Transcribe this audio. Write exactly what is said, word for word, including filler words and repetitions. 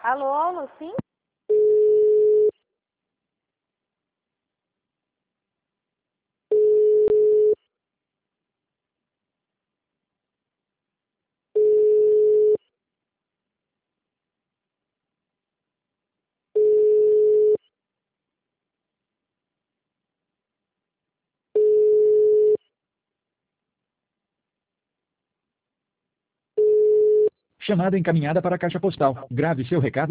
Alô, alô, sim? Chamada encaminhada para a caixa postal. Grave seu recado